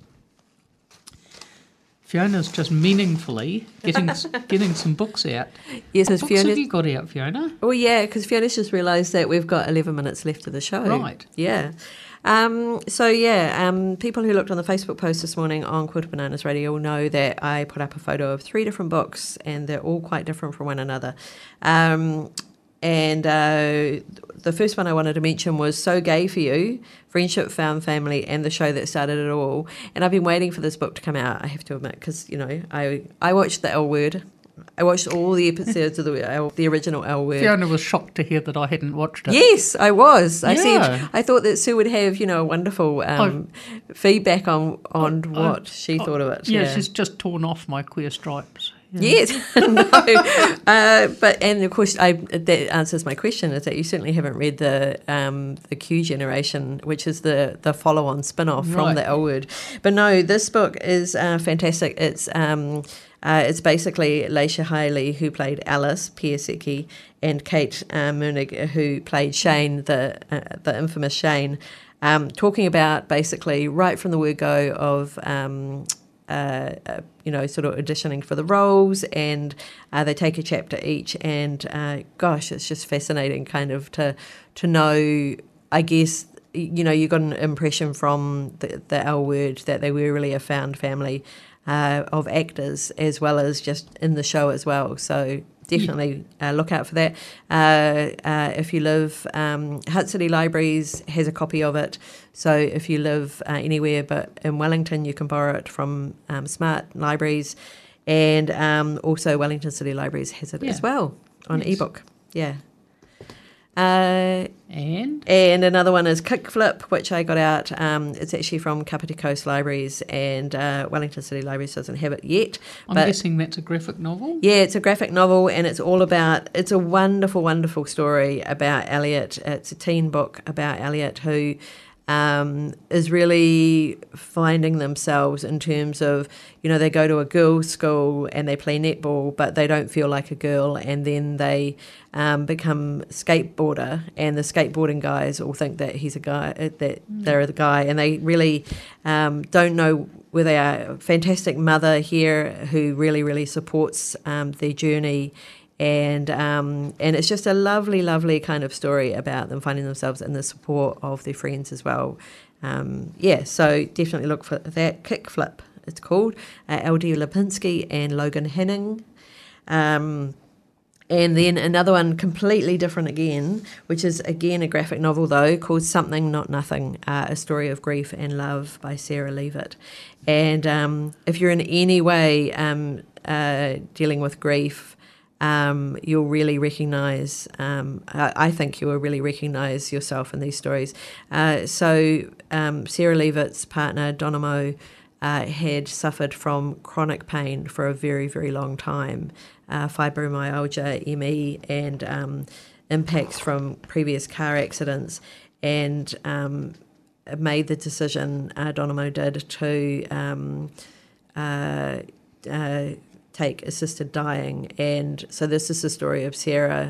Fiona's just meaningfully getting getting some books out. Yes, what books Fiona, have you got out, Fiona? Oh, yeah, because Fiona's just realised that we've got eleven minutes left of the show. Right. Yeah. Um, so, yeah, um, people who looked on the Facebook post this morning on Quilted Bananas Radio will know that I put up a photo of three different books, and they're all quite different from one another. Um, and uh, the first one I wanted to mention was So Gay for You, Friendship, Found Family, and the show that started it all. And I've been waiting for this book to come out, I have to admit, because, you know, I I watched the L Word. I watched all the episodes of the L, the original L Word. Fiona was shocked to hear that I hadn't watched it. Yes, I was. I Yeah. said I thought that Sue would have, you know, wonderful um, feedback on on I- what I- she I- thought of it. Yeah, Yeah, she's just torn off my queer stripes. Yeah. Yes, no, uh, but and of course, I, that answers my question: is that you certainly haven't read the um, the Q Generation, which is the the follow-on spin-off from Right. the L Word. But no, this book is uh, fantastic. It's um, uh, it's basically Leisha Hailey, who played Alice Piasecki, and Kate uh, Moenig, who played Shane, the uh, the infamous Shane, um, talking about basically right from the word go of. Um, Uh, uh, you know, sort of auditioning for the roles, and uh, they take a chapter each, and uh, gosh, it's just fascinating kind of to to know, I guess, you know, you got an impression from the, the L Word that they were really a found family uh, of actors, as well as just in the show as well. So definitely uh, look out for that. Uh, uh, if you live, um, Hutt City Libraries has a copy of it. So if you live uh, anywhere but in Wellington, you can borrow it from um, Smart Libraries. And um, also Wellington City Libraries has it Yeah. as well on Yes. ebook. Yeah. Uh, and and another one is Kickflip, which I got out. Um, it's actually from Kapiti Coast Libraries, and uh, Wellington City Libraries doesn't have it yet. I'm but guessing that's a graphic novel? yeah, it's a graphic novel, and it's all about, it's a wonderful, wonderful story about Elliot. It's a teen book about Elliot, who um, is really finding themselves in terms of, you know, they go to a girls' school and they play netball, but they don't feel like a girl, and then they um, become skateboarder, and the skateboarding guys all think that he's a guy, that mm. they're the guy, and they really um, don't know where they are. A fantastic mother here who really, really supports um, their journey. And um, and it's just a lovely, lovely kind of story about them finding themselves in the support of their friends as well. Um, yeah, so definitely look for that. Kickflip, it's called. Uh, L D Lipinski and Logan Henning. Um, and then another one completely different again, which is again a graphic novel though, called Something Not Nothing, uh, A Story of Grief and Love by Sarah Leavitt. And um, if you're in any way um, uh, dealing with grief, Um, you'll really recognise, um, I, I think you will really recognise yourself in these stories. Uh, so um, Sarah Leavitt's partner, Donamo, uh, had suffered from chronic pain for a very, very long time, uh, fibromyalgia, M E, and um, impacts from previous car accidents, and um, made the decision, uh, Donamo did, to um, uh, uh, take assisted dying. And so this is the story of Sarah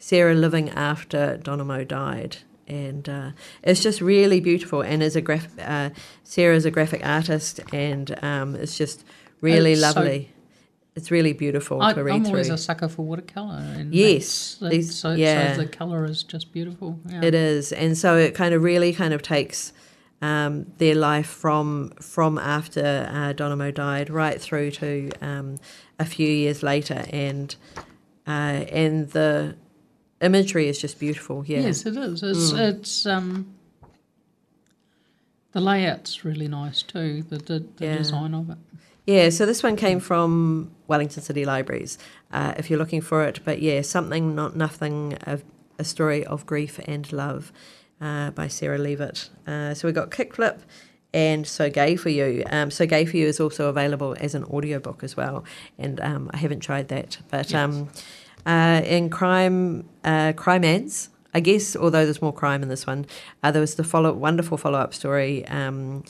Sarah living after Donomo died. And uh, it's just really beautiful. And as a graph, uh, Sarah's a graphic artist, and um, it's just really It's so- lovely. It's really beautiful I, to read I'm through. always a sucker for watercolour. And Yes, that's, that's, these- so, yeah. so the colour is just beautiful. Yeah. It is, and so it kind of really kind of takes um, their life from from after uh, Donomo died right through to um, a few years later, and uh, and the imagery is just beautiful. Yeah. Yes, it is. It's Mm. it's um the layout's really nice too. The the, the Yeah. design of it. Yeah, so this one came from Wellington City Libraries, uh, if you're looking for it. But yeah, Something Not Nothing, a, a Story of Grief and Love uh, by Sarah Leavitt. Uh, so we got Kickflip and So Gay For You. Um, so Gay For You is also available as an audiobook as well, and um, I haven't tried that. But Yes. um, uh, in Crime, uh, Crime Ads, I guess, although there's more crime in this one, uh, there was the follow wonderful follow-up story, um,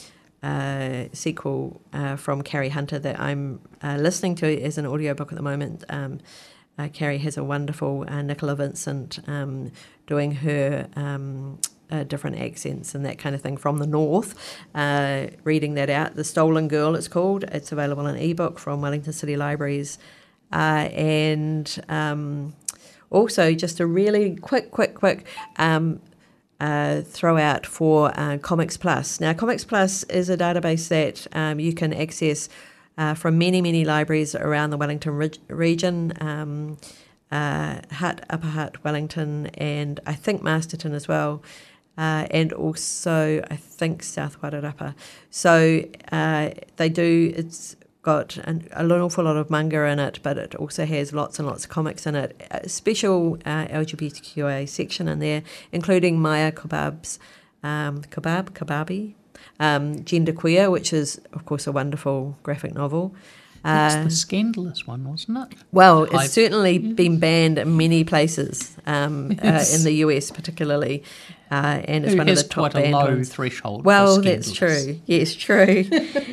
Uh, sequel uh, from Carrie Hunter that I'm uh, listening to as an audiobook at the moment. Um, uh, Carrie has a wonderful uh, Nicola Vincent um, doing her um, uh, different accents and that kind of thing from the north, uh, reading that out. The Stolen Girl, it's called. It's available in ebook from Wellington City Libraries. Uh, and um, also just a really quick, quick, quick um, Uh, throw out for uh, Comics Plus. Now, Comics Plus is a database that um, you can access uh, from many, many libraries around the Wellington re- region, um, uh, Hutt, Upper Hutt, Wellington, and I think Masterton as well, uh, and also I think South Wairarapa. So uh, they do, it's got an, an awful lot of manga in it, but it also has lots and lots of comics in it. A special uh, L G B T Q I section in there, including Maya Kebab's um, Kebab, Kebabi, um, Genderqueer, which is, of course, a wonderful graphic novel. That's Uh, the scandalous one, wasn't it? well, it's I've- certainly been banned in many places, um, uh, Yes. in the U S particularly, uh, and it's It one of has the top quite a banned low ones. threshold for Well, that's scandalous. true. Yes, true.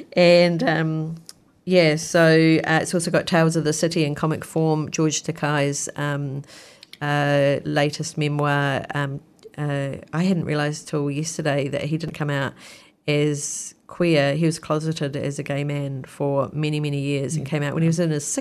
and um, yeah, so uh, it's also got Tales of the City in comic form, George Takei's um, uh, latest memoir. Um, uh, I hadn't realised till yesterday that he didn't come out as queer. He was closeted as a gay man for many, many years and came out when he was in his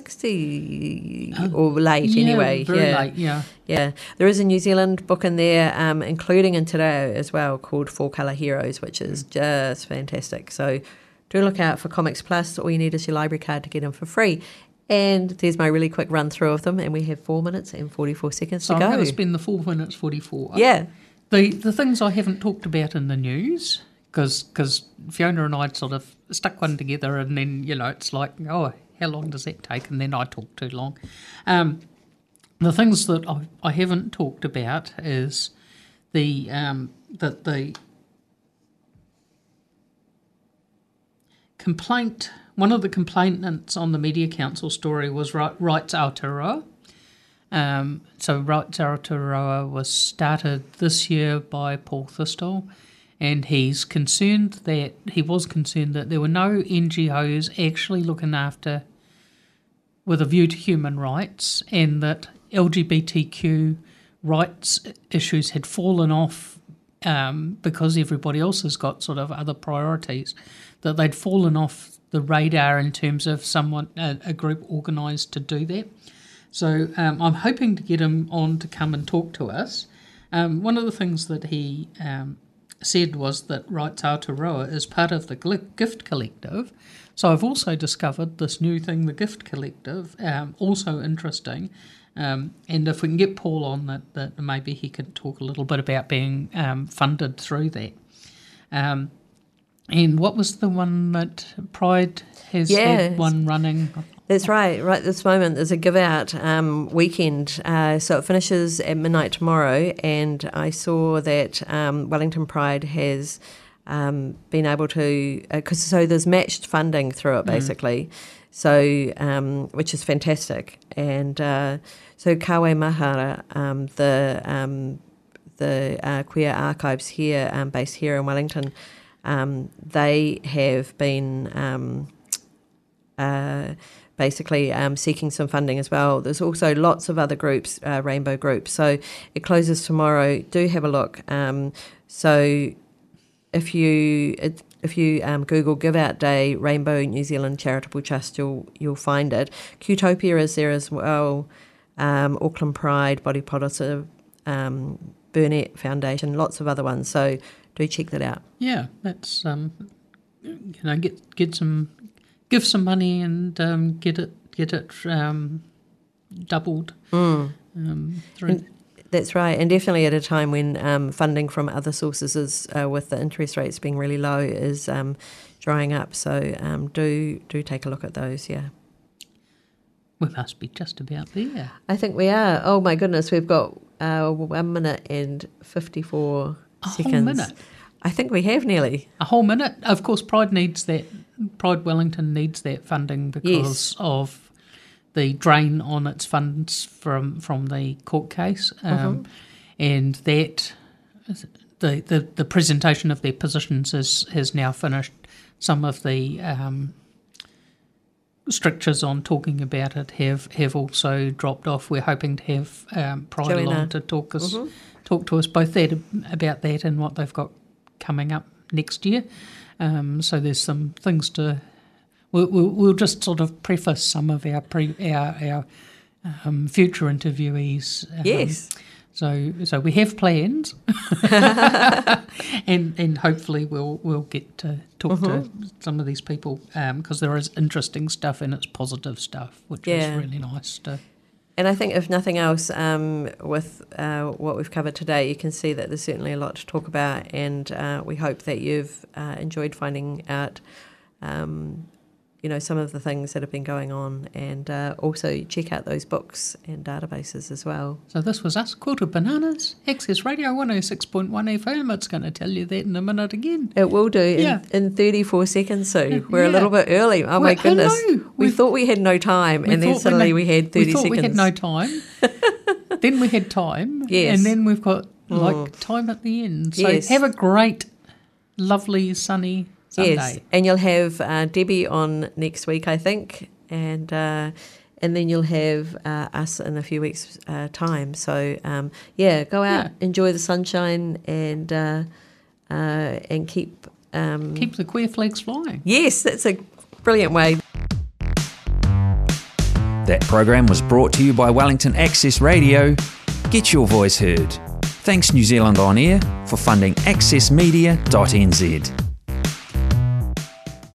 sixties or late yeah, anyway. very yeah. late, yeah. Yeah. There is a New Zealand book in there, um, including in Te Reo as well, called Four Colour Heroes, which is just fantastic. So do look out for Comics Plus. All you need is your library card to get them for free. And there's my really quick run through of them, and we have four minutes and forty-four seconds So to I'm go. going to spend the four minutes forty-four. Yeah. The the things I haven't talked about in the news, because Fiona and I sort of stuck one together, and then, you know, it's like, oh, how long does that take? And then I talk too long. Um, the things that I, I haven't talked about is the um, that the complaint. One of the complainants on the Media Council story was Ri- Rights Aotearoa. Um, so Rights Aotearoa was started this year by Paul Thistle, and he's concerned that he was concerned that there were no N G Os actually looking after with a view to human rights, and that L G B T Q rights issues had fallen off um, because everybody else has got sort of other priorities, that they'd fallen off the radar in terms of someone a, a group organised to do that. So um, I'm hoping to get him on to come and talk to us. Um, one of the things that he um, said was that Rights Aotearoa is part of the Gl- Gift Collective. So I've also discovered this new thing, the Gift Collective, um, also interesting. Um, and if we can get Paul on, that, that maybe he could talk a little bit about being um, funded through that. Um, and what was the one that Pride has Yeah, had one running? That's right. Right this moment, there's a give out um, weekend. Uh, so it finishes at midnight tomorrow, and I saw that um, Wellington Pride has um, been able to, because uh, so there's matched funding through it basically, mm. so um, which is fantastic. And uh, so Kawe Mahara, um, the um, the uh, queer archives here, um, based here in Wellington, um, they have been. Um, uh, basically um, seeking some funding as well. There's also lots of other groups, uh, rainbow groups. So it closes tomorrow. Do have a look. Um, so if you it, if you um, Google Give Out Day Rainbow New Zealand Charitable Trust, you'll you'll find it. Qtopia is there as well. Um, Auckland Pride, Body Positive, um, Burnett Foundation, lots of other ones. So do check that out. Yeah, that's um, you know, get get some, give some money and um, get it get it um, doubled. Mm. Um, through. And that's right, and definitely at a time when um, funding from other sources is, uh, with the interest rates being really low, is um, drying up. So um, do do take a look at those. Yeah. We must be just about there. I think we are. Oh my goodness, we've got uh, one minute and fifty-four a seconds. Whole minute. I think we have nearly a whole minute. Of course, Pride needs that. Pride Wellington needs that funding because yes. of the drain on its funds from from the court case, um, mm-hmm. and that the, the the presentation of their positions is has now finished. Some of the um, strictures on talking about it have, have also dropped off. We're hoping to have um, Pride Joanna. along to talk us mm-hmm. talk to us both that about that and what they've got coming up next year. Um, so there's some things to. We'll, we'll, we'll just sort of preface some of our pre, our our um, future interviewees. Um, yes. So so we have plans, and and hopefully we'll we'll get to talk mm-hmm. to some of these people because um, there is interesting stuff and it's positive stuff, which yeah. is really nice to. And I think if nothing else, um, with uh, what we've covered today, you can see that there's certainly a lot to talk about, and uh, we hope that you've uh, enjoyed finding out. Um, you know, some of the things that have been going on, and uh, also check out those books and databases as well. So this was us, Quilted Bananas, Access Radio one oh six point one F M. It's going to tell you that in a minute again. It will do, yeah. in, in thirty-four seconds, so yeah. we're a little bit early. Oh well, my goodness. Hello. We We've, thought we had no time, and then suddenly we, we had thirty we thought seconds. we had no time. Then we had time, yes. and then we've got like mm. time at the end. So yes. have a great, lovely, sunny Sunday. Yes, and you'll have uh, Debbie on next week, I think, and uh, and then you'll have uh, us in a few weeks' uh, time. So um, yeah, go out, Yeah. enjoy the sunshine, and uh, uh, and keep um, Keep the queer flags flying. Yes, that's a brilliant way. That program was brought to you by Wellington Access Radio. Get your voice heard. Thanks New Zealand On Air for funding access media dot n z.